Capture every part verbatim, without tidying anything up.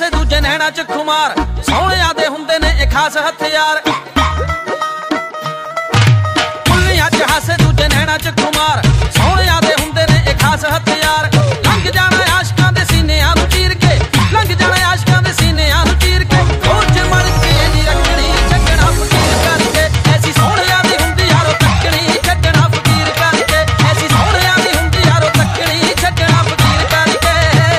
ਖਾਸੇ ਦੂਜੇ ਨੈਣਾ ਚ ਖੁਮਾਰ, ਸੋਹਣਿਆਂ ਦੇ ਹੁੰਦੇ ਨੇ ਇਹ ਖਾਸ ਹਥਿਆਰ। ਕੁੱਲੀਆਂ ਚ ਹਾਸੇ ਦੂਜੇ ਨੈਣਾ ਚ ਖੁਮਾਰ, ਸੋਹਣਿਆਂ ਦੇ ਹੁੰਦੇ ਨੇ ਇਹ ਖਾਸ ਹਥਿਆਰ। ਲੰਘ ਜਾਣਾ ਆਸ਼ਕਾਂ ਦੇ ਸੀਨਿਆਂ ਨੂੰ ਚੀਰ ਕੇ, ਲੰਘ ਜਾਣਾ ਆਸ਼ਕਾਂ ਦੇ ਸੀਨਿਆਂ ਨੂੰ ਚੀਰ ਕੇ, ਸੋਚ ਮੜ ਕੇ ਨਹੀਂ ਰੱਖਣੀ ਛੱਡਣਾ ਫਕੀਰ ਕਰਕੇ। ਐਸੀ ਸੋਹਣਿਆਂ ਦੀ ਹੁੰਦੀ ਯਾਰੋ ਤੱਕਣੀ ਛੱਡਣਾ ਫਕੀਰ ਕਰਕੇ, ਐਸੀ ਸੋਹਣਿਆਂ ਦੀ ਹੁੰਦੀ ਯਾਰੋ ਤੱਕਣੀ ਛੱਡਣਾ ਫਕੀਰ ਕਰਕੇ।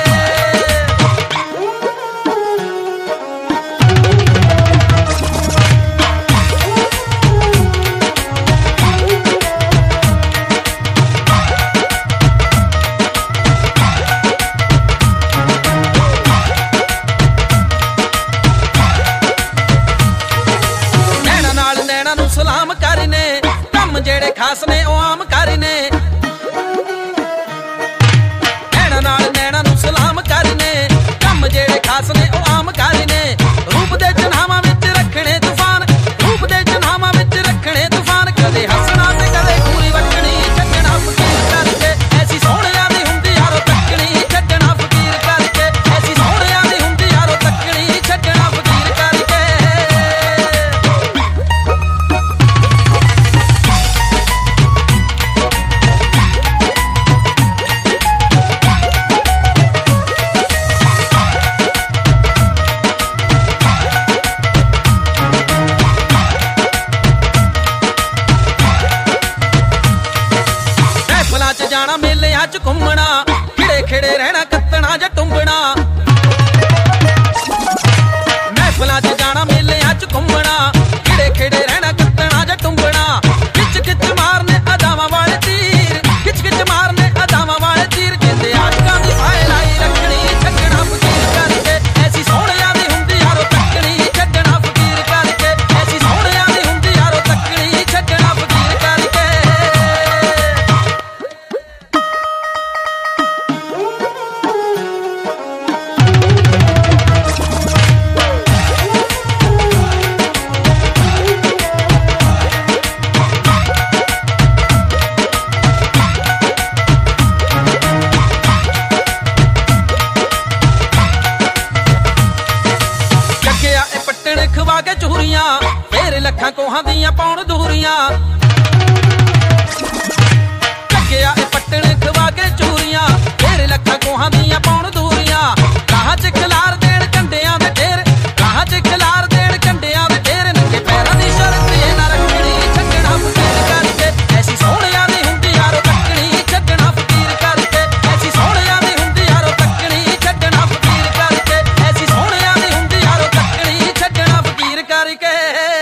ਸਲਾਮ ਕਰ ਨੇ ਕੰਮ ਜਿਹੜੇ ਖਾਸ ਨੇ ਉਹ ਆਮ ਕਰ ਨੇ, ਨੈਣਾ ਨਾਲ ਨੈਣਾ ਨੂੰ ਸਲਾਮ ਕਰ ਨੇ ਕੰਮ ਜਿਹੜੇ ਖਾਸ ਨੇ ਉਹ ਆਮ ਕਰ ਨੇ। ਰੂਪ ਦੇ ਚਨਾਵਾਂ ਵਿੱਚ ਰੱਖਣੇ ਤੂਫਾਨ, ਰੂਪ ਦੇ ਚਨਾਵਾਂ ਵਿੱਚ ਰੱਖਣੇ ਤੂਫਾਨ, ਕਦੇ ਹੱਸਣਾ ਤੇ ਕਦੇ ਪੂਰੀ ਵੱਟਣੀ ਛੱਡਣਾ ਫਕੀਰ ਕਰਕੇ। ਐਸੀ ਸੋਹਣਿਆਂ ਦੀ ਹੁੰਦੀ ਯਾਰੋ ਤੱਕਣੀ ਛੱਡਣਾ ਫਕੀਰ ਕਰਕੇ, ਐਸੀ ਸੋਹਣਿਆਂ ਦੀ ਹੁੰਦੀ ਯਾਰੋ ਤੱਕਣੀ ਛੱਡਣਾ ਫਕੀਰ ਕਰਕੇ। ਚ ਜਾਣਾ ਮੇਲਿਆਂ ਚ ਘੁੰਮਣਾ, ਖਿੜੇ ਖਿੜੇ ਰਹਿਣਾ ਕੱਤਣਾ ਜਾਂ ਟੁੰਬਣਾ। ਮਹਿਫਲਾਂ ਚ ਜਾਣਾ ਮੇਲਿਆਂ ਚ ਘੁੰਮਣਾ, ਖਿੜੇ ਖਿੜੇ ਰਹਿਣਾ ਕੱਤਣਾ ਜਾਂ ਟੁੰਬਣਾ। ਖਿੱਚ ਖਿੱਚ ਮਾਰਨੇ ਅਦਾਵਾਂ ਵਾਲੇ ਤੀਰ, ਖਿੱਚ ਖਿੱਚ ਮਾਰਨੇ ਅਦਾਵਾਂ ਵਾਲੇ ਤੀਰ, ਕਹਿੰਦੇ ਆਸ਼ਕਾਂ ਦੀ ਫਾਇਲ ਲਾਈ ਰੱਖਣੀ ਛੱਡਣਾ ਫਕੀਰ ਕਰਕੇ। ਐਸੀ ਸੋਹਣਿਆਂ ਦੀ ਹੁੰਦੀ ਯਾਰੋ ਤੱਕਣੀ ਛੱਡਣਾ ਫਕੀਰ ਕਰਕੇ, ਐਸੀ ਸੋਹਣਿਆਂ ਦੀ ਹੁੰਦੀ ਯਾਰੋ ਤੱਕਣੀ ਛੱਡਣਾ ਫਕੀਰ ਕਰਕੇ। ਖਵਾ ਕੇ ਚੂਰੀਆਂ ਫੇਰ ਲੱਖਾਂ ਕੋਹਾਂ ਦੀਆਂ ਪਾਉਣ ਦੂਰੀਆਂ, ਲੱਗਿਆ ਇਹ ਪੱਟਣ ਖਵਾ ਕੇ ਚੂਰੀਆਂ ਫੇਰ ਲੱਖਾਂ ਕੋਹਾਂ ਦੀਆਂ ਪਾਉਣ ਦੂਰੀਆਂ। ਰਾਹ ਚ ਖਿਲਾਰ ਦੇਣ ਝੰਡਿਆਂ ਦੇ ਢੇਰ, ਰਾਹ ਚ ਖਿਲਾਰ ਦੇਣ ਝੰਡਿਆਂ ਦੇ ਢੇਰ, ਨੰਗੇ ਪੈਰਾਂ ਦੀ ਸ਼ਰਤ ਇਹ ਨਾ ਰੱਖਣੀ ਛੱਡਣਾ ਫਕੀਰ ਕਰਕੇ। ਐਸੀ ਸੋਹਣਿਆਂ ਦੀ ਹੁੰਦੀ ਯਾਰੋ ਤੱਕਣੀ ਛੱਡਣਾ ਫਕੀਰ ਕਰਕੇ, ਐਸੀ ਸੋਹਣਿਆਂ ਦੀ ਹੁੰਦੀ ਯਾਰੋ ਤੱਕਣੀ ਛੱਡਣਾ ਫਕੀਰ ਕਰਕੇ, ਐਸੀ ਸੋਹਣਿਆਂ ਦੀ ਹੁੰਦੀ ਯਾਰੋ ਤੱਕਣੀ ਛੱਡਣਾ ਫਕੀਰ ਕਰਕੇ।